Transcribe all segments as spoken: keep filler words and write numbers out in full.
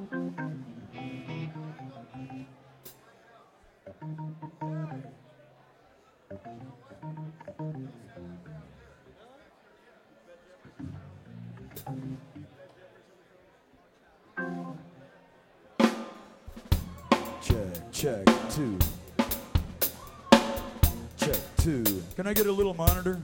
Check, check, two. Check, two. Can I get a little monitor?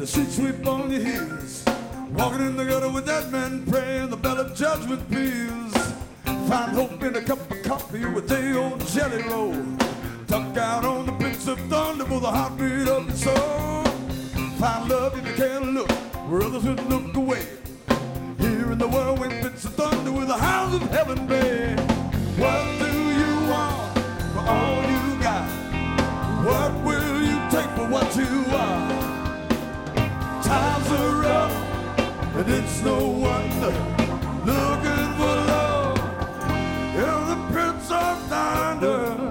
the street sweep on the hills. Walking in the gutter with that man praying, the bell of judgment peals. Find hope in a cup of coffee with day old jelly roll. Tuck out on the pits of thunder for the heartbeat of your soul. Find love if you can't look where others would look away. Here in the whirlwind pits of thunder with the hounds of heaven bay. What do you want for all you got? What will you take for what you are? Times are rough, and it's no wonder. Looking for love in the pits of thunder.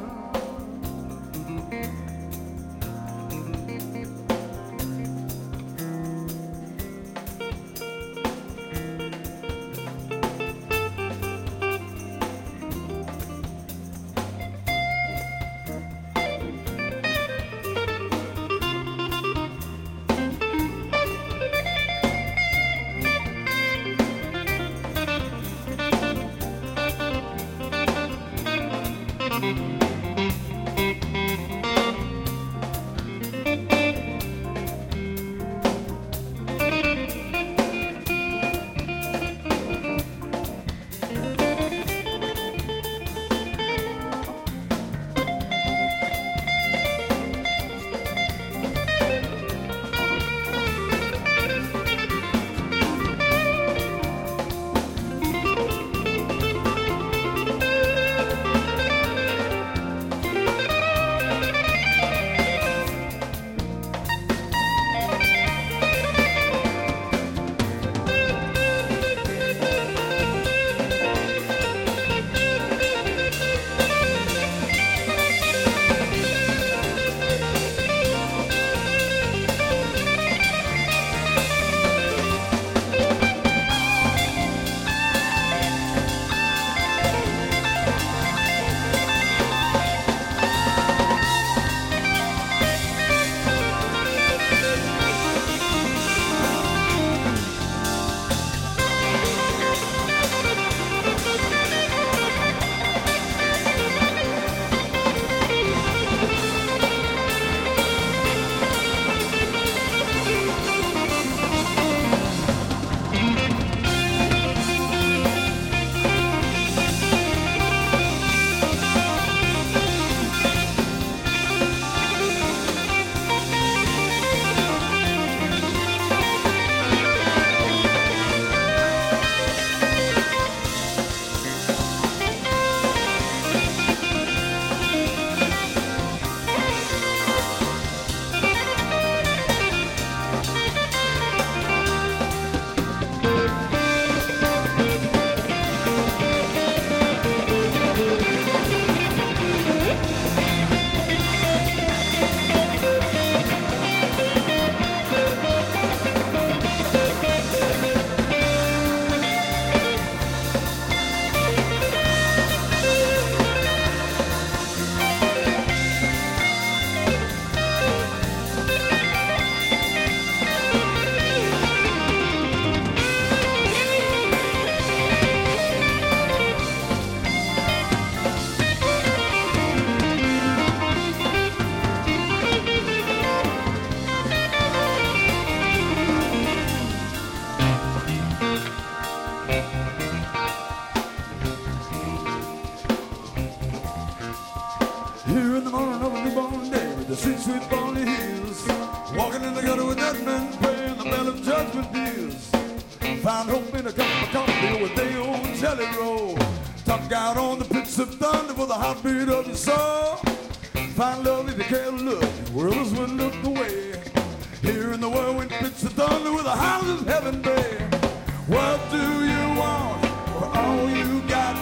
Here in the morning of a newborn day, the street sweep on the hills. Walking in the gutter with that man praying, the bell of judgment deals. Found hope in a cup of coffee with day old jelly roll. Tuck out on the pits of thunder for the heartbeat of your soul. Find love if you can't look where others would look away. Here in the whirlwind pits of thunder with the hounds of heaven bay. What do you want for all you got?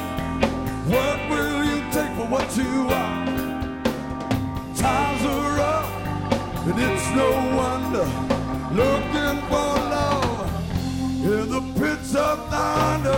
What will you take for what you are? Times are rough, and it's no wonder. Looking for love in the pits of thunder.